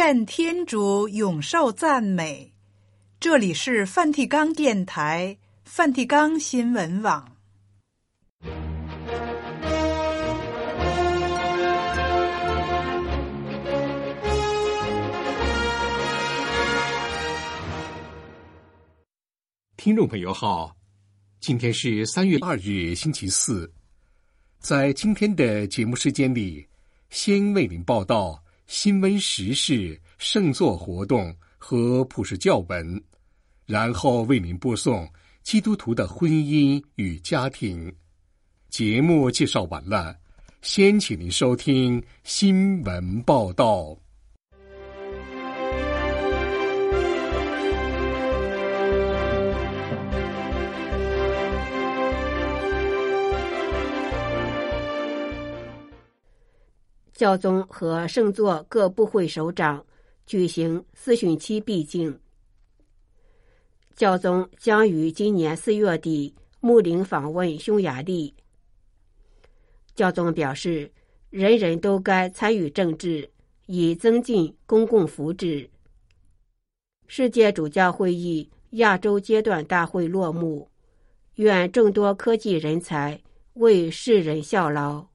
愿天主永受赞美。这里是梵蒂冈电台、梵蒂冈新闻网。 听众朋友好，今天是3月2日星期四。在今天的节目时间里，先为您报道新闻时事、圣座活动和普世教文，然后为您播送基督徒的婚姻与家庭。节目介绍完了，先请您收听新闻报道。 教宗和圣座各部会首长举行4旬期闭境。教宗将于今年4月底牧灵访问匈牙利。教宗表示，人人都该参与政治，以增进公共福祉。世界主教会议亚洲阶段大会落幕，愿众多科技人才为世人效劳。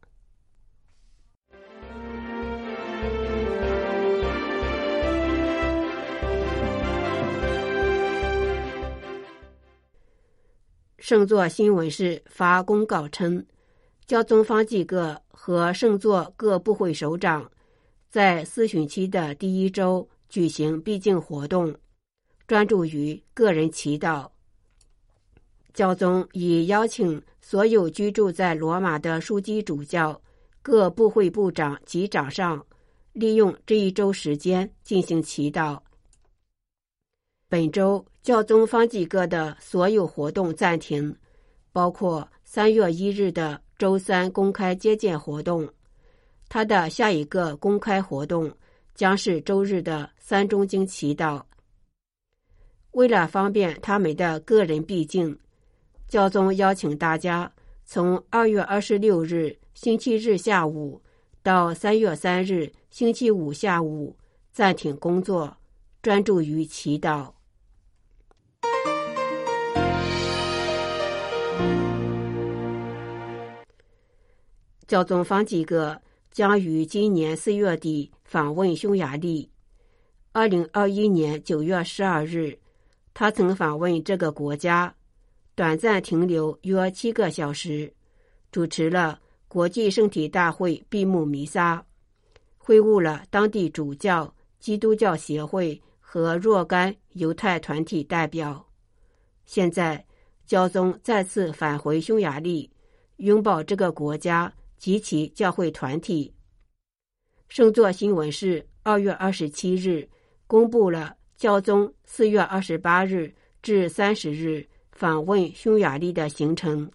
圣座新闻室发公告称，教宗方济各和圣座各部会首长在4旬期的第一周举行闭境活动，专注于个人祈祷。教宗已邀请所有居住在罗马的枢机主教、各部会部长及长上，利用这一周时间进行祈祷。本周教宗方济各的所有活动暂停，包括3月1日的周三公开接见活动。他的下一个公开活动将是周日的3中经祈祷。为了方便他们的个人闭境，教宗邀请大家从2月26日星期日下午到3月3日星期五下午暂停工作，专注于祈祷。教宗方济各将于今年4月底访问匈牙利。2021年9月12日，他曾访问这个国家，短暂停留约7个小时，主持了国际圣体大会闭幕弥撒，会晤了当地主教、基督教协会和若干犹太团体代表。现在，教宗再次返回匈牙利，拥抱这个国家及其教会团体。圣座新闻室2月27日公布了教宗4月28日至30日访问匈牙利的行程。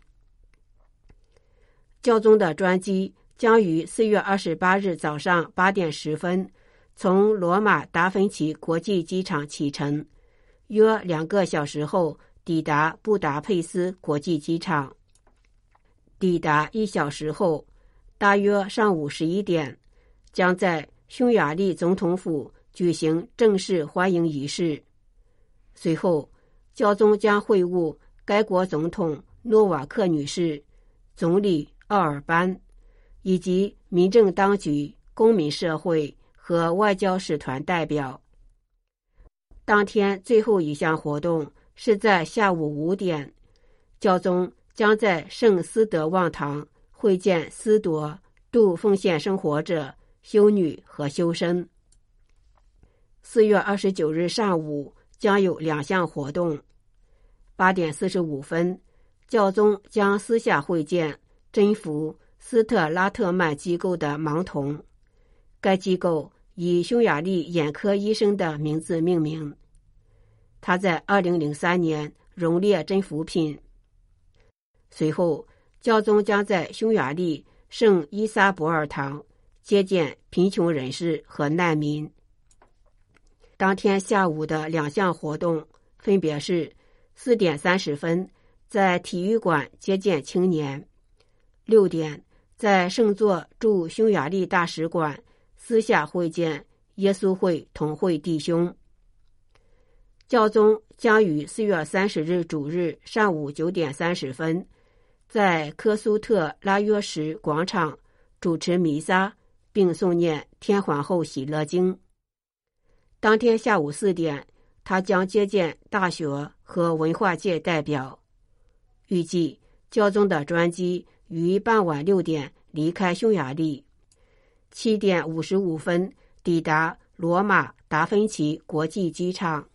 教宗的专机将于4月28日早上8点10分从罗马达芬奇国际机场启程，约2个小时后抵达布达佩斯国际机场。抵达1小时后，大约上午11点，将在匈牙利总统府举行正式欢迎仪式。随后，教宗将会晤该国总统诺瓦克女士、总理奥尔班，以及民政当局、公民社会和外交使团代表。当天最后一项活动是在下午5点，教宗将在圣斯德望堂会见司铎、度奉献生活者、修女和修生。4月29日上午将有2项活动。8点45分，教宗将私下会见征服斯特拉特曼机构的盲童，该机构以匈牙利眼科医生的名字命名。他在2003年荣列真福品。随后，教宗将在匈牙利圣伊撒伯尔堂接见贫穷人士和难民。当天下午的2项活动分别是4点30分在体育馆接见青年，6点在圣座驻匈牙利大使馆私下会见耶稣会同会弟兄。教宗将于4月30日主日上午9点30分，在科苏特拉约什广场主持弥撒，并诵念天皇后喜乐经。当天下午4点，他将接见大学和文化界代表。预计教宗的专机于傍晚6点离开匈牙利，7点55分抵达罗马达芬奇国际机场。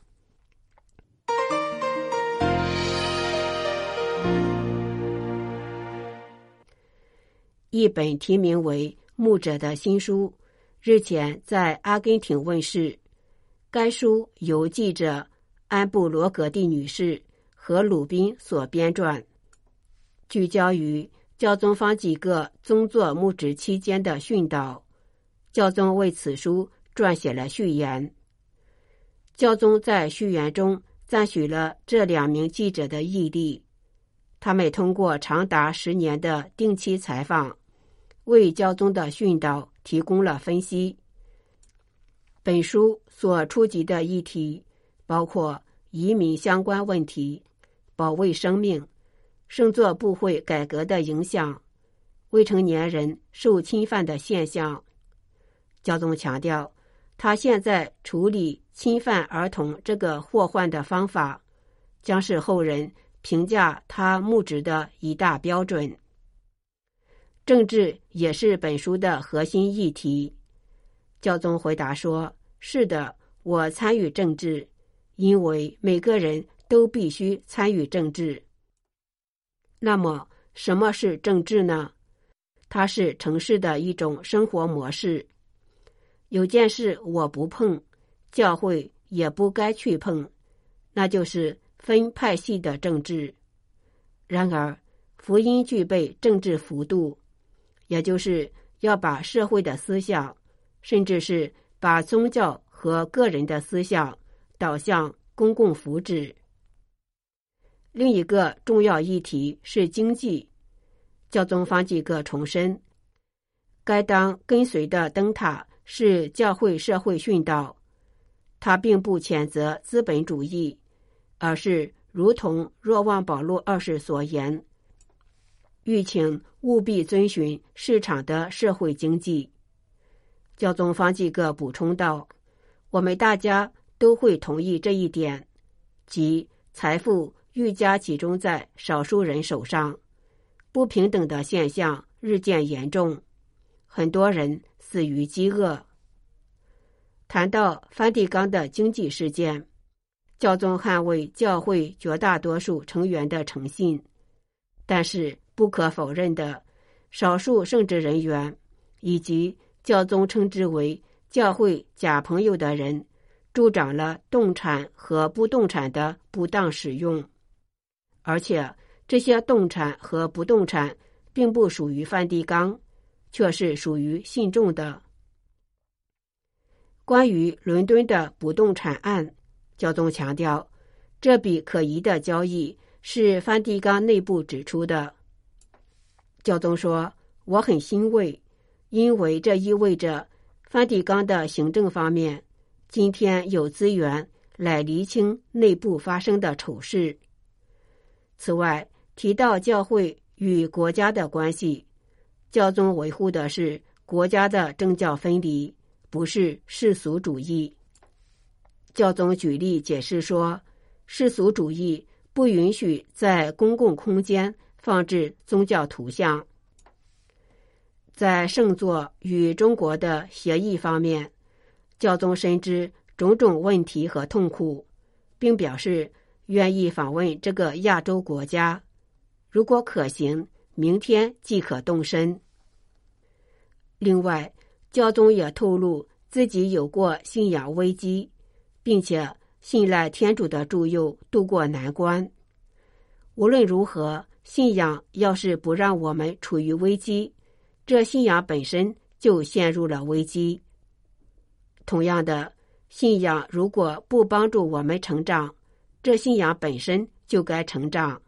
一本题名为《牧者的新书》日前在阿根廷问世。该书由记者安布罗格蒂女士和鲁宾所编撰，聚焦于教宗方济各宗座牧职期间的训导。教宗为此书撰写了序言。教宗在序言中赞许了这2名记者的毅力，他们通过长达10年的定期采访，为教宗的训导提供了分析。本书所触及的议题包括移民相关问题、保卫生命、圣座部会改革的影响、未成年人受侵犯的现象。教宗强调，他现在处理侵犯儿童这个祸患的方法，将是后人评价他牧职的一大标准。政治也是本书的核心议题。教宗回答说，是的，我参与政治，因为每个人都必须参与政治。那么，什么是政治呢？它是城市的一种生活模式。有件事我不碰，教会也不该去碰，那就是分派系的政治。然而，福音具备政治幅度，也就是要把社会的思想，甚至是把宗教和个人的思想导向公共福祉。另一个重要议题是经济。教宗方济各重申，该当跟随的灯塔是教会社会训导。他并不谴责资本主义，而是如同若望保禄2世所言，吁请务必遵循市场的社会经济。教宗方济各补充道，我们大家都会同意这一点，即财富愈加集中在少数人手上，不平等的现象日渐严重，很多人死于饥饿。谈到梵蒂冈的经济事件，教宗捍卫教会绝大多数成员的诚信，但是不可否认的，少数圣职人员以及教宗称之为教会假朋友的人，助长了动产和不动产的不当使用，而且这些动产和不动产并不属于梵蒂冈，却是属于信众的。关于伦敦的不动产案，教宗强调，这笔可疑的交易是梵蒂冈内部指出的。教宗说，我很欣慰，因为这意味着梵蒂冈的行政方面今天有资源来厘清内部发生的丑事。此外，提到教会与国家的关系，教宗维护的是国家的政教分离，不是世俗主义。教宗举例解释说，世俗主义不允许在公共空间放置宗教图像。在圣座与中国的协议方面，教宗深知种种问题和痛苦，并表示愿意访问这个亚洲国家，如果可行，明天即可动身。另外，教宗也透露自己有过信仰危机，并且信赖天主的助佑度过难关。无论如何，信仰要是不让我们处于危机，这信仰本身就陷入了危机。同样的，信仰如果不帮助我们成长，这信仰本身就该成长。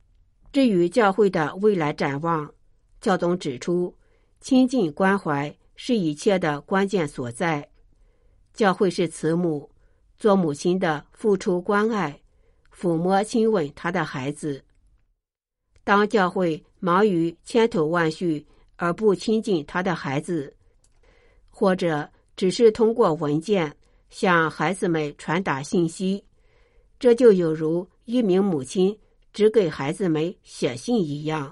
至于教会的未来展望，教宗指出，亲近关怀是一切的关键所在。教会是慈母，做母亲的付出关爱，抚摸亲吻她的孩子。当教会忙于千头万绪而不亲近他的孩子，或者只是通过文件向孩子们传达信息，这就有如一名母亲只给孩子们写信一样。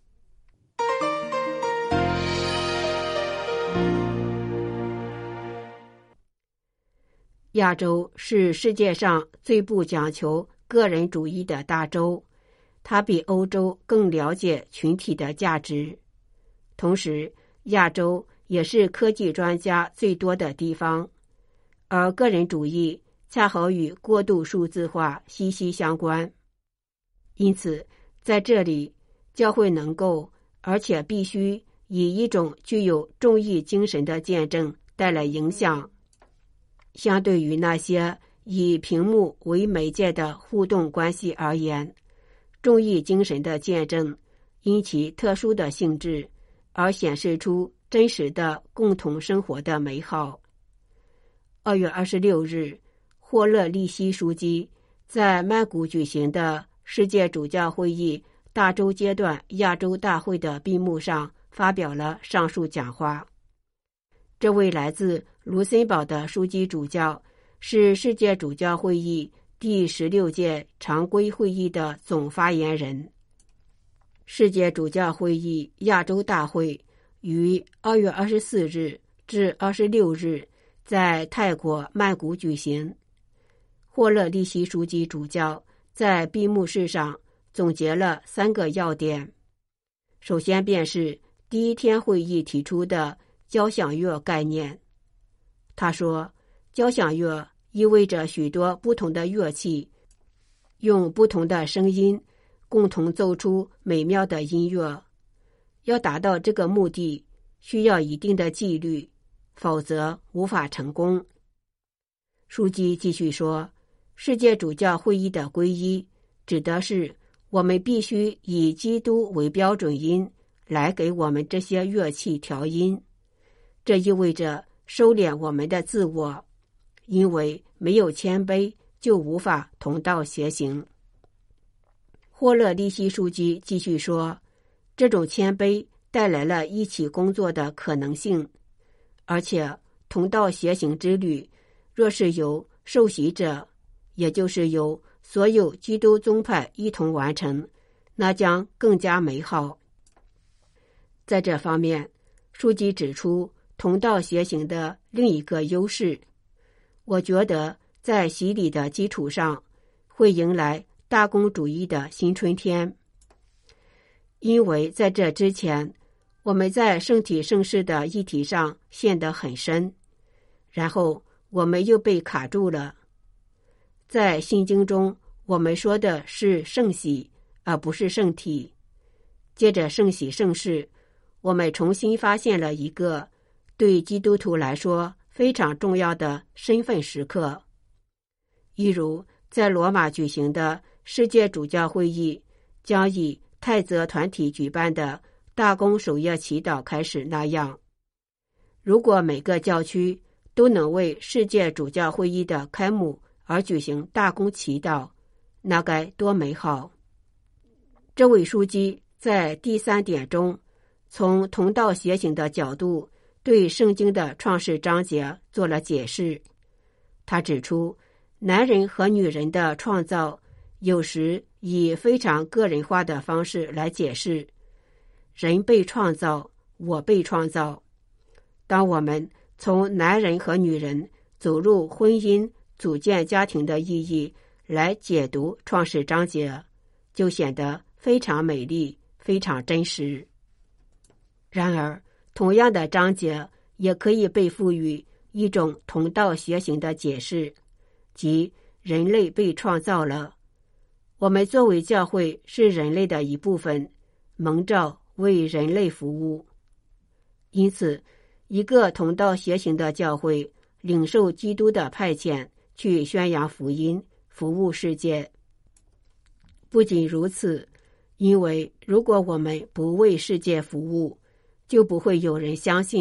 亚洲是世界上最不讲求个人主义的大洲，它比欧洲更了解群体的价值。同时，亚洲也是科技专家最多的地方，而个人主义恰好与过度数字化息息相关。因此，在这里，教会能够，而且必须以一种具有众义精神的见证带来影响。相对于那些以屏幕为媒介的互动关系而言，众义精神的见证因其特殊的性质而显示出真实的共同生活的美好。2月26日，霍勒利希枢机在曼谷举行的世界主教会议大洲阶段亚洲大会的闭幕上发表了上述讲话。这位来自卢森堡的枢机主教是世界主教会议第16届常规会议的总发言人。世界主教会议亚洲大会于2月24日至26日在泰国曼谷举行。霍勒利希枢机主教在闭幕式上总结了3个要点。首先便是第一天会议提出的交响乐概念。他说，交响乐意味着许多不同的乐器用不同的声音共同奏出美妙的音乐。要达到这个目的，需要一定的纪律，否则无法成功。枢机继续说，世界主教会议的皈依指的是我们必须以基督为标准音来给我们这些乐器调音。这意味着收敛我们的自我，因为没有谦卑就无法同道协行。霍勒利希枢机继续说，这种谦卑带来了一起工作的可能性，而且同道协行之旅若是由受洗者，也就是由所有基督宗派一同完成，那将更加美好。在这方面，枢机指出同道协行的另一个优势，我觉得在洗礼的基础上会迎来大公主义的新春天。因为在这之前，我们在圣体圣事的议题上陷得很深，然后我们又被卡住了。在信经中，我们说的是圣洗，而不是圣体。接着圣洗圣事，我们重新发现了一个对基督徒来说非常重要的身份时刻。一如在罗马举行的世界主教会议将以泰泽团体举办的大公守夜祈祷开始那样，如果每个教区都能为世界主教会议的开幕而举行大公祈祷，那该多美好。这位枢机在第3点中，从同道协行的角度对圣经的创世章节做了解释。他指出，男人和女人的创造有时以非常个人化的方式来解释，人被创造，我被创造。当我们从男人和女人走入婚姻组建家庭的意义来解读创世章节，就显得非常美丽，非常真实。然而，同样的章节也可以被赋予一种同道协行的解释，即人类被创造了。我们作为教会是人类的一部分，蒙召为人类服务。因此，一个同道协行的教会领受基督的派遣，去宣扬福音，服务世界。不仅如此，因为如果我们不为世界服务，就不会有人相信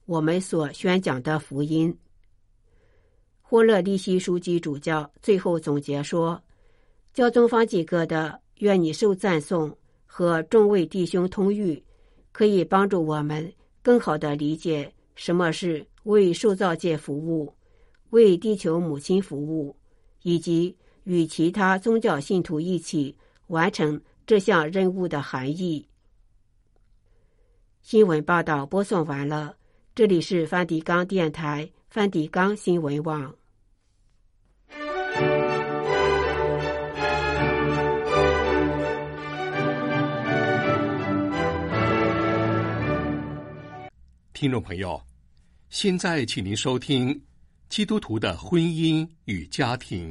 我们所宣讲的福音。霍勒利希枢机主教最后总结说，教宗方济各的愿你受赞颂和众位弟兄通谕，可以帮助我们更好地理解什么是为受造界服务、为地球母亲服务，以及与其他宗教信徒一起完成这项任务的含义。新闻报道播送完了，这里是梵蒂冈电台梵蒂冈新闻网。 听众朋友，现在请您收听基督徒的婚姻与家庭。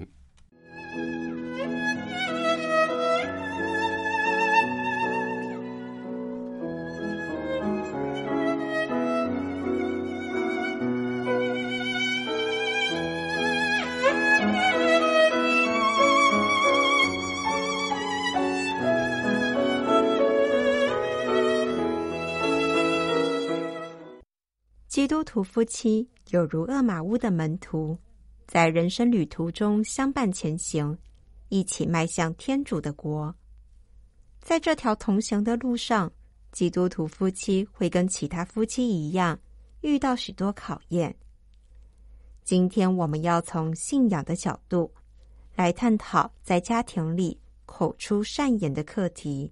基督徒夫妻有如厄玛乌的门徒，在人生旅途中相伴前行，一起迈向天主的国。在这条同行的路上，基督徒夫妻会跟其他夫妻一样，遇到许多考验。今天我们要从信仰的角度来探讨在家庭里口出善言的课题。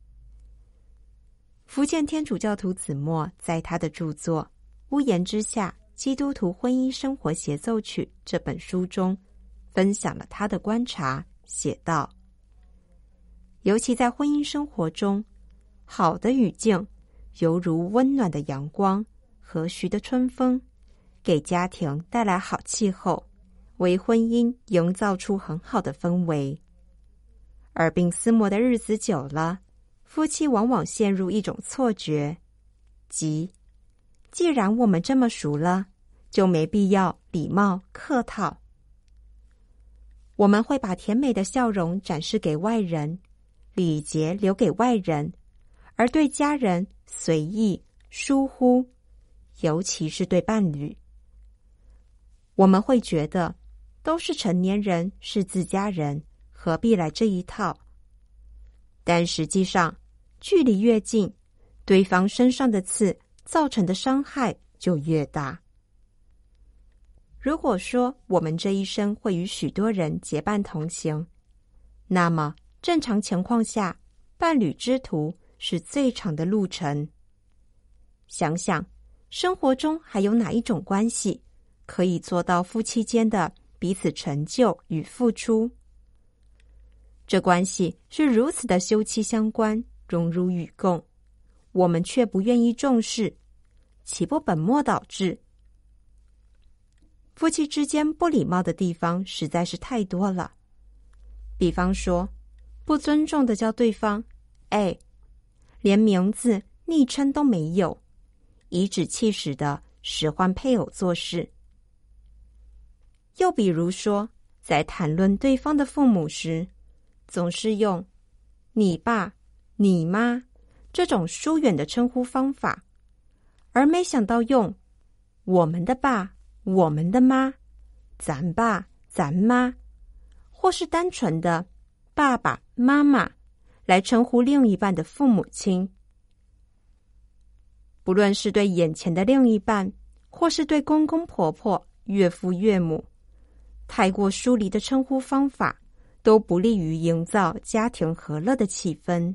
福建天主教徒子墨在他的著作《屋檐之下：基督徒婚姻生活协奏曲》这本书中，分享了他的观察，写道：尤其在婚姻生活中，好的语境犹如温暖的阳光、和煦的春风，给家庭带来好气候，为婚姻营造出很好的氛围。而病思磨的日子久了，夫妻往往陷入一种错觉，即既然我们这么熟了，就没必要礼貌客套。我们会把甜美的笑容展示给外人，礼节留给外人，而对家人随意疏忽，尤其是对伴侣。我们会觉得都是成年人，是自家人，何必来这一套？但实际上，距离越近，对方身上的刺造成的伤害就越大。如果说我们这一生会与许多人结伴同行，那么正常情况下，伴侣之途是最长的路程。想想生活中还有哪一种关系可以做到夫妻间的彼此成就与付出？这关系是如此的休戚相关，荣辱与共，我们却不愿意重视，岂不本末倒置？夫妻之间不礼貌的地方实在是太多了。比方说，不尊重的叫对方连名字昵称都没有，颐指气使的使唤配偶做事。又比如说，在谈论对方的父母时，总是用你爸、你妈这种疏远的称呼方法，而没想到用我们的爸、我们的妈、咱爸、咱妈，或是单纯的爸爸妈妈来称呼另一半的父母亲。不论是对眼前的另一半，或是对公公婆婆、岳父岳母，太过疏离的称呼方法都不利于营造家庭和乐的气氛。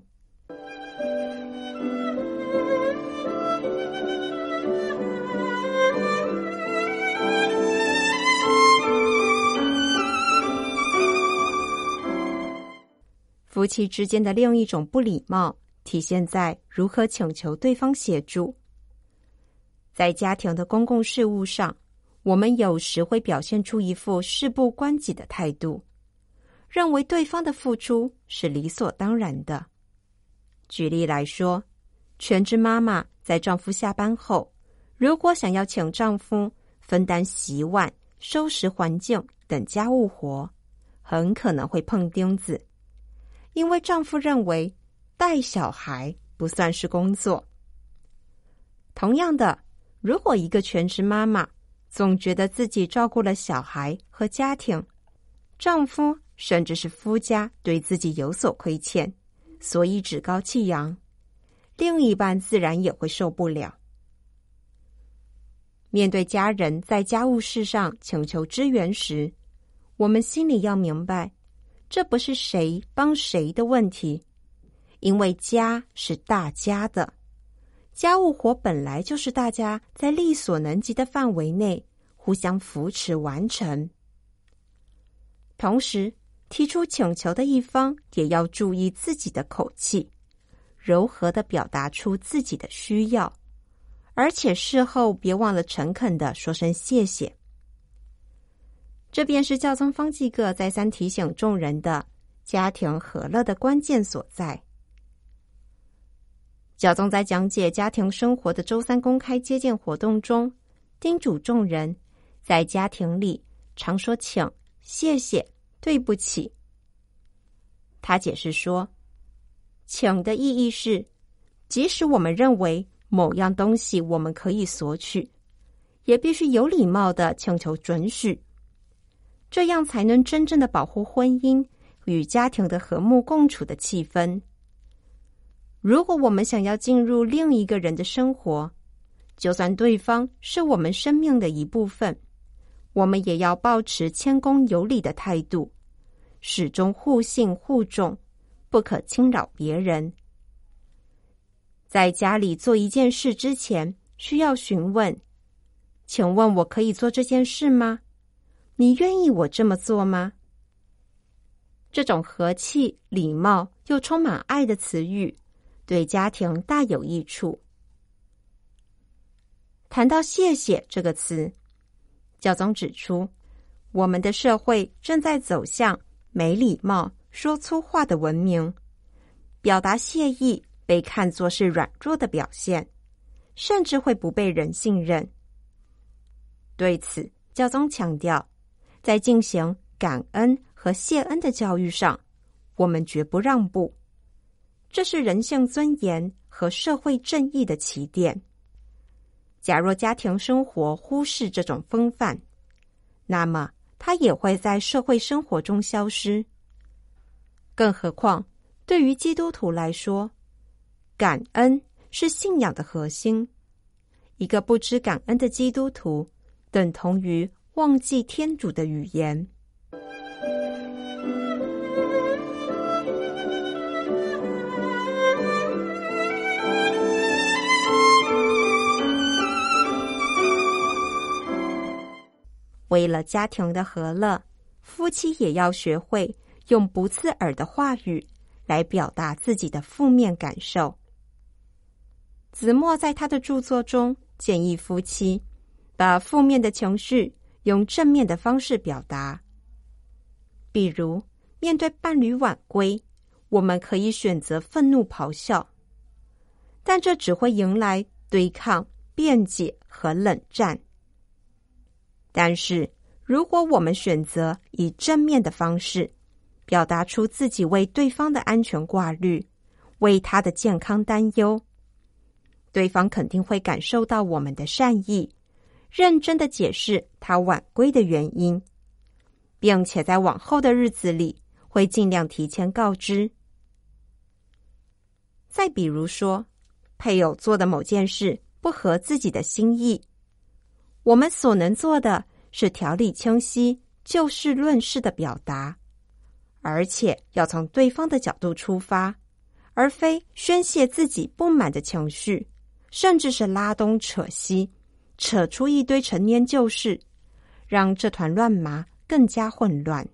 夫妻之间的另一种不礼貌，体现在如何请求对方协助。在家庭的公共事务上，我们有时会表现出一副事不关己的态度，认为对方的付出是理所当然的。举例来说，全职妈妈在丈夫下班后，如果想要请丈夫分担洗碗、收拾环境等家务活，很可能会碰钉子，因为丈夫认为带小孩不算是工作。同样的， 如果一个全职妈妈总觉得自己照顾了小孩和家庭，丈夫甚至是夫家对自己有所亏欠，所以趾高气扬，另一半自然也会受不了。面对家人在家务事上请求支援时，我们心里要明白，这不是谁帮谁的问题，因为家是大家的，家务活本来就是大家在力所能及的范围内互相扶持完成。同时，提出请求的一方也要注意自己的口气，柔和地表达出自己的需要，而且事后别忘了诚恳地说声谢谢。这便是教宗方济各再三提醒众人的家庭和乐的关键所在。教宗在讲解家庭生活的周三公开接见活动中，叮嘱众人在家庭里常说请、谢谢、对不起。他解释说，请的意义是，即使我们认为某样东西我们可以索取，也必须有礼貌地请求准许，这样才能真正的保护婚姻与家庭的和睦共处的气氛。如果我们想要进入另一个人的生活，就算对方是我们生命的一部分，我们也要保持谦恭有礼的态度，始终互信互重，不可侵扰别人。在家里做一件事之前，需要询问，请问我可以做这件事吗？你愿意我这么做吗？这种和气、礼貌又充满爱的词语，对家庭大有益处。谈到谢谢这个词，教宗指出，我们的社会正在走向没礼貌、说粗话的文明，表达谢意被看作是软弱的表现，甚至会不被人信任。对此，教宗强调，在进行感恩和谢恩的教育上，我们绝不让步，这是人性尊严和社会正义的起点。假若家庭生活忽视这种风范，那么它也会在社会生活中消失。更何况，对于基督徒来说，感恩是信仰的核心。一个不知感恩的基督徒，等同于忘记天主的语言。为了家庭的和乐，夫妻也要学会用不刺耳的话语来表达自己的负面感受。子墨在他的著作中建议夫妻把负面的情绪用正面的方式表达。比如，面对伴侣晚归，我们可以选择愤怒咆哮，但这只会迎来对抗、辩解和冷战。但是，如果我们选择以正面的方式表达出自己为对方的安全挂虑，为他的健康担忧，对方肯定会感受到我们的善意，认真地解释他晚归的原因，并且在往后的日子里会尽量提前告知。再比如说，配偶做的某件事不合自己的心意，我们所能做的是条理清晰、就事论事的表达，而且要从对方的角度出发，而非宣泄自己不满的情绪，甚至是拉东扯西，扯出一堆陈年旧事，让这团乱麻更加混乱。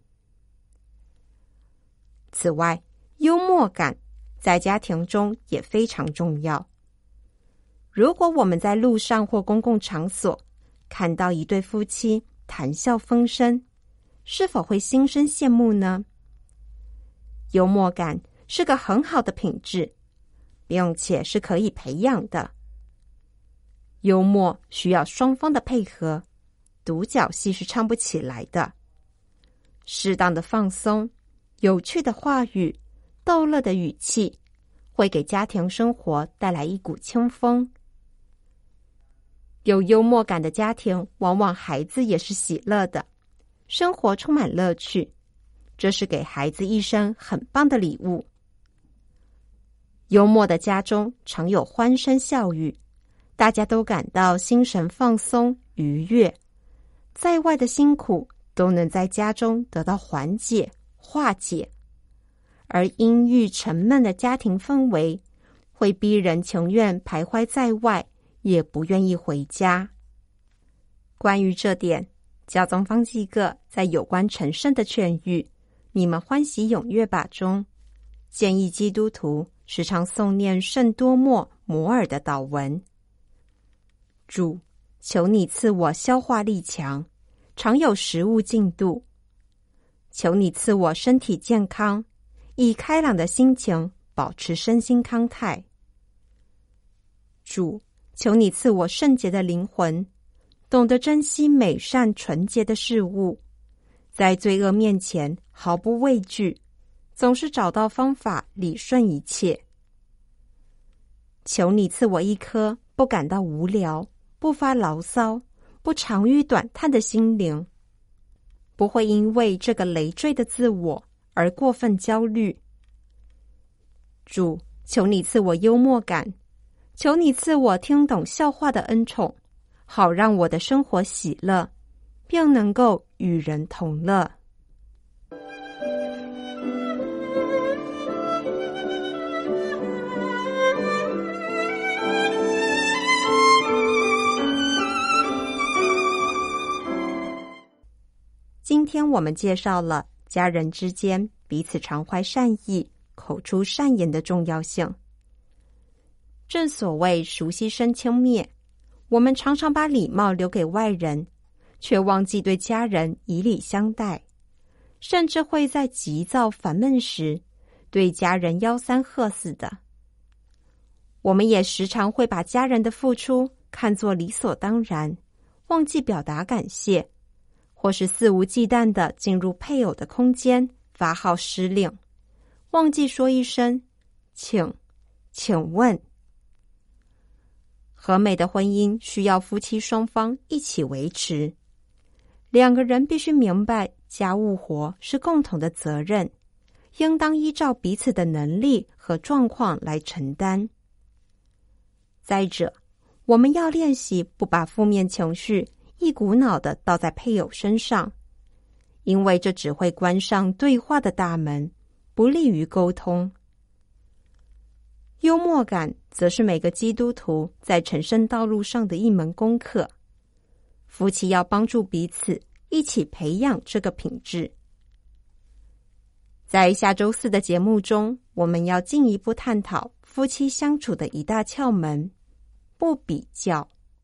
此外，幽默感在家庭中也非常重要。如果我们在路上或公共场所看到一对夫妻谈笑风生，是否会心生羡慕呢？幽默感是个很好的品质，并且是可以培养的。幽默需要双方的配合，独角戏是唱不起来的。适当的放松、有趣的话语、逗乐的语气，会给家庭生活带来一股清风。 有幽默感的家庭，往往孩子也是喜乐的，生活充满乐趣，这是给孩子一生很棒的礼物。幽默的家中常有欢声笑语，大家都感到心神放松愉悦，在外的辛苦都能在家中得到缓解化解。而阴郁沉闷的家庭氛围会逼人情愿徘徊在外，也不愿意回家。关于这点，教宗方济各在有关成圣的劝谕你们欢喜踊跃吧中，建议基督徒时常诵念圣多默摩尔的祷文：主，求你赐我消化力强，常有食物进肚；求你赐我身体健康，以开朗的心情保持身心康泰。主，求你赐我圣洁的灵魂，懂得珍惜美善纯洁的事物，在罪恶面前毫不畏惧，总是找到方法理顺一切。求你赐我一颗不感到无聊、不发牢骚、不长吁短叹的心灵，不会因为这个累赘的自我而过分焦虑。主，求你赐我幽默感，求你赐我听懂笑话的恩宠，好让我的生活喜乐，并能够与人同乐。今天我们介绍了家人之间彼此常怀善意、口出善言的重要性。正所谓熟悉生轻蔑，我们常常把礼貌留给外人，却忘记对家人以礼相待，甚至会在急躁烦闷时对家人吆三喝四的。我们也时常会把家人的付出看作理所当然，忘记表达感谢，或是肆无忌惮地进入配偶的空间发号施令，忘记说一声请问。和美的婚姻需要夫妻双方一起维持，两个人必须明白家务活是共同的责任，应当依照彼此的能力和状况来承担。再者，我们要练习不把负面情绪一股脑地倒在配偶身上，因为这只会关上对话的大门，不利于沟通。幽默感则是每个基督徒在成圣道路上的一门功课，夫妻要帮助彼此一起培养这个品质。在下周4的节目中，我们要进一步探讨夫妻相处的一大窍门：不比较。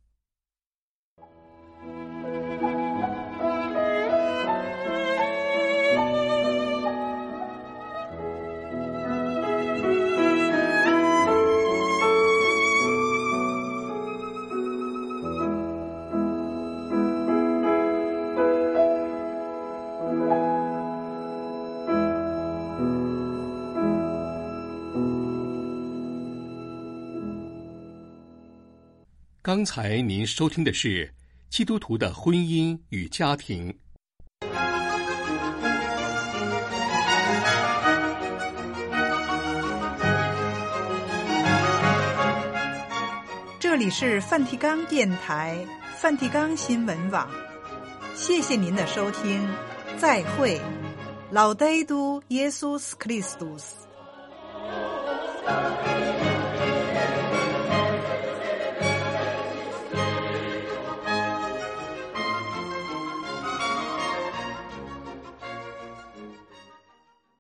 刚才您收听的是基督徒的婚姻与家庭。 这里是梵蒂冈电台、梵蒂冈新闻网，谢谢您的收听，再会。Laudetur Jesus Christus。